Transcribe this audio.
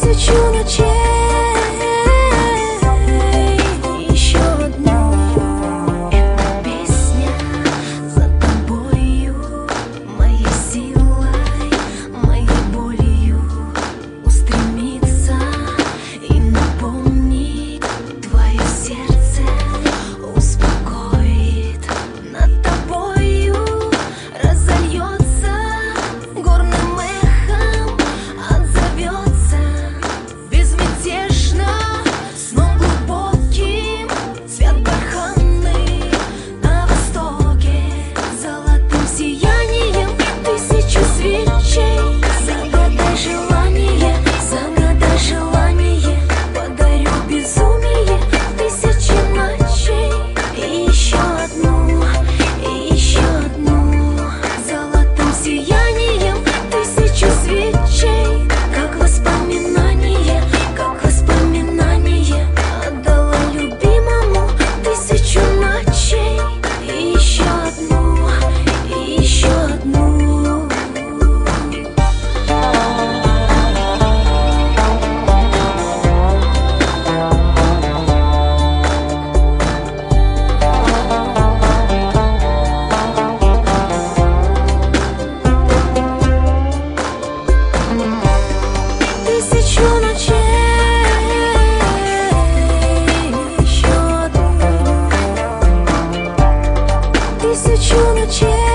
тысячу ночей. Еще одну. Эта песня за тобою, моей силой, моей болью устремиться и напомнить твое сердце, успокоит. Над тобою разольется горным эхом, отзовется безмятежно сном глубоким. Цвет бархатный на востоке золотым сиянием тысячу свечей. Загадай желание, загадай желание, подарю безумие тысячи ночей. И еще одну, и еще одну, золотым сиянием тысячу свечей. Как воспоминание, как воспоминание, отдала любимому тысячу ночей. И еще одну, и еще одну. Тысячу ночей, еще одну. Тысячу ночей.